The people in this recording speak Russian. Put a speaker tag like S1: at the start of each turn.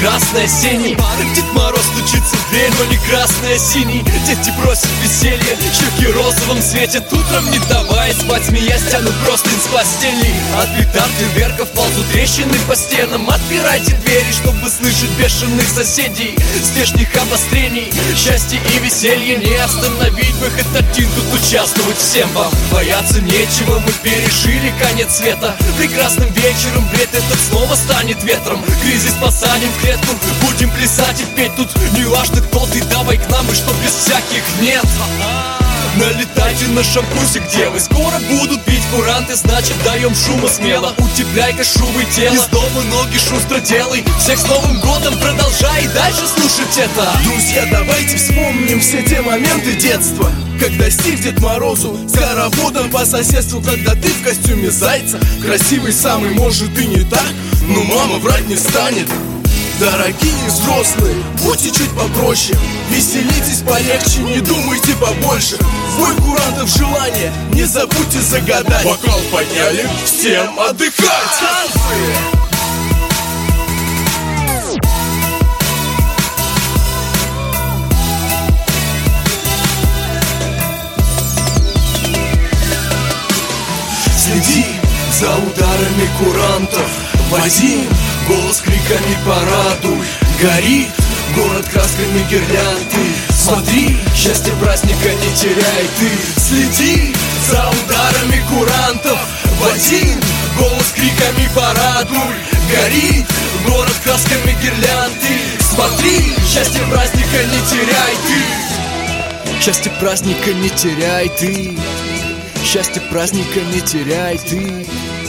S1: прекрасный осенний. Дед Мороз стучится в дверь, но не красный, а синий. Дети просят веселья, щеки розовым светят. Утром не давая спать, смеясь, тянут простынь с постели. От петард и верков ползут трещины по стенам. Отпирайте двери, чтобы слышать бешеных соседей. Здешних обострений, счастье и веселье не остановить. В их этот тут участвовать всем вам. Бояться нечего, мы пережили конец света. Прекрасным вечером бред этот снова станет ветром. Кризис посадим в клетку, будем плясать и петь. Тут не важно кто ты, давай к нам, и что без всяких нет. Налетайте на шампусе, где вы. Скоро будут бить куранты, значит даем шума смело. Утепляй-ка шубы тело, из дома ноги шустро делай. Всех с Новым годом, продолжай и дальше слушать это.
S2: Друзья, давайте вспомним все те моменты детства, когда стих Дед Морозу с хороводом по соседству. Когда ты в костюме зайца, красивый самый, может и не так, но мама врать не станет. Дорогие взрослые, будьте чуть попроще, веселитесь полегче, не думайте побольше. Бой курантов желание, не забудьте загадать. Бокал подняли, всем отдыхать. Танцы!
S1: Следи за ударами курантов, води голос криками порадуй. Горит город красками гирлянды. Смотри, счастье праздника не теряй ты. Следи за ударами курантов, води голос криками порадуй. Горит город красками гирлянды. Смотри, счастье праздника не теряй ты. Счастье праздника не теряй ты. Счастье праздника не теряй ты.